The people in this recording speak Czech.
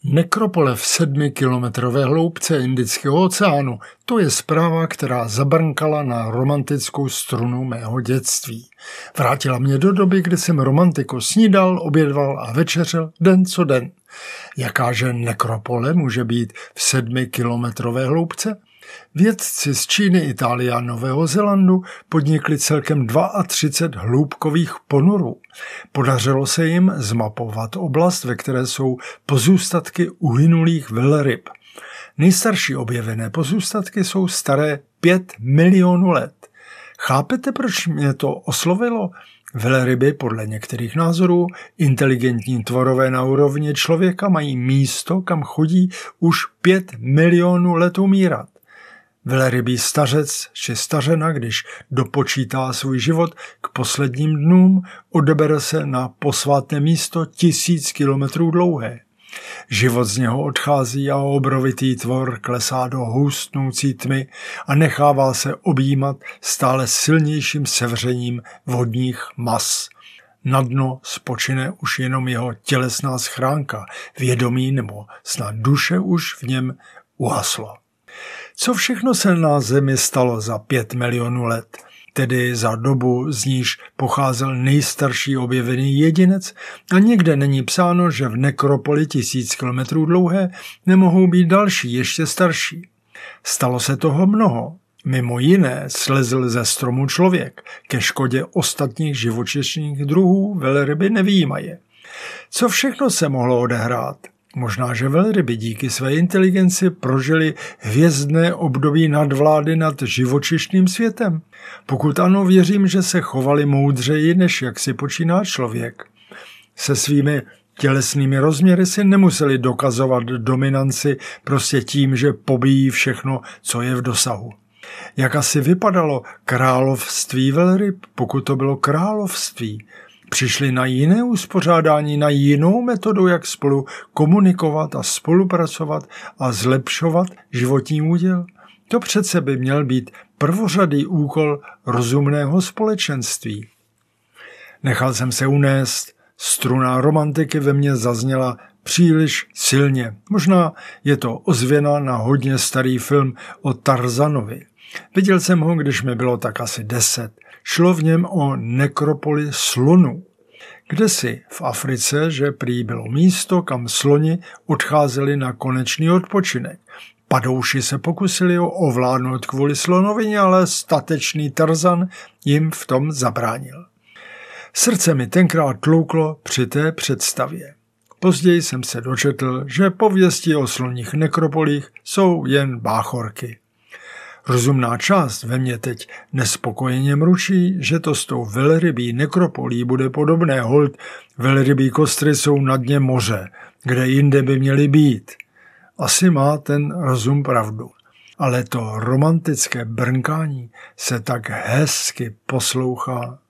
Nekropole v 7kilometrové hloubce Indického oceánu, to je zpráva, která zabrnkala na romantickou strunu mého dětství. Vrátila mě do doby, kdy jsem romantiku snídal, obědval a večeřel den co den. Jakáže nekropole může být v 7kilometrové hloubce? Vědci z Číny, Itálie a Nového Zélandu podnikli celkem 32 hloubkových ponorů. Podařilo se jim zmapovat oblast, ve které jsou pozůstatky uhynulých velryb. Nejstarší objevené pozůstatky jsou staré 5 milionů let. Chápete, proč mě to oslovilo? Velryby, podle některých názorů, inteligentní tvorové na úrovni člověka, mají místo, kam chodí už 5 milionů let umírat. Velrybý stařec či stařena, když dopočítá svůj život k posledním dnům, odebere se na posvátné místo 1000 kilometrů dlouhé. Život z něho odchází a obrovitý tvor klesá do houstnoucí tmy a nechává se objímat stále silnějším sevřením vodních mas. Na dno spočine už jenom jeho tělesná schránka, vědomí nebo snad duše už v něm uhaslo. Co všechno se na Zemi stalo za 5 milionů let, tedy za dobu, z níž pocházel nejstarší objevený jedinec, a nikde není psáno, že v nekropoli 1000 kilometrů dlouhé nemohou být další, ještě starší. Stalo se toho mnoho. Mimo jiné slezl ze stromu člověk, ke škodě ostatních živočišných druhů velryby nevyjímaje. Co všechno se mohlo odehrát? Možná, že velryby díky své inteligenci prožili hvězdné období nadvlády nad živočišným světem. Pokud ano, věřím, že se chovali moudřeji, než jak si počíná člověk. Se svými tělesnými rozměry si nemuseli dokazovat dominanci prostě tím, že pobíjí všechno, co je v dosahu. Jak asi vypadalo království velryb, pokud to bylo království? Přišli na jiné uspořádání, na jinou metodu, jak spolu komunikovat a spolupracovat a zlepšovat životní úděl? To přece by měl být prvořadý úkol rozumného společenství. Nechal jsem se unést, struna romantiky ve mně zazněla příliš silně. Možná je to ozvěna na hodně starý film o Tarzanovi. Viděl jsem ho, když mi bylo tak asi 10. Šlo v něm o nekropoli slonů. Kdesi v Africe, že prý bylo místo, kam sloni odcházeli na konečný odpočinek. Padouši se pokusili ho ovládnout kvůli slonovině, ale statečný Tarzan jim v tom zabránil. Srdce mi tenkrát tlouklo při té představě. Později jsem se dočetl, že pověsti o sloních nekropolích jsou jen báchorky. Rozumná část ve mně teď nespokojeně mručí, že to s tou velrybí nekropolí bude podobné, holt velrybí kostry jsou na dně moře, kde jinde by měly být. Asi má ten rozum pravdu, ale to romantické brnkání se tak hezky poslouchá.